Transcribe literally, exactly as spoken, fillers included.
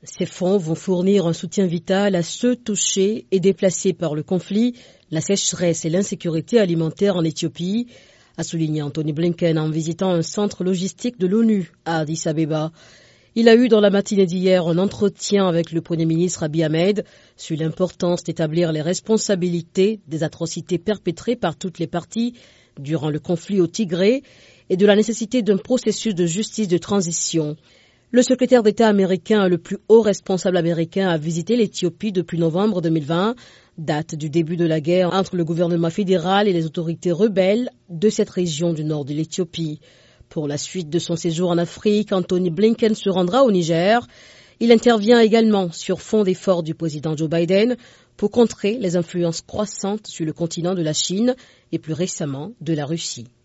Ces fonds vont fournir un soutien vital à ceux touchés et déplacés par le conflit, la sécheresse et l'insécurité alimentaire en Éthiopie, a souligné Anthony Blinken en visitant un centre logistique de l'ONU à Addis Abeba. Il a eu dans la matinée d'hier un entretien avec le Premier ministre Abiy Ahmed sur l'importance d'établir les responsabilités des atrocités perpétrées par toutes les parties durant le conflit au Tigré et de la nécessité d'un processus de justice de transition. Le secrétaire d'État américain, le plus haut responsable américain, a visité l'Éthiopie depuis novembre deux mille vingt, date du début de la guerre entre le gouvernement fédéral et les autorités rebelles de cette région du nord de l'Éthiopie. Pour la suite de son séjour en Afrique, Anthony Blinken se rendra au Niger. Il intervient également sur fond d'efforts du président Joe Biden pour contrer les influences croissantes sur le continent de la Chine et plus récemment de la Russie.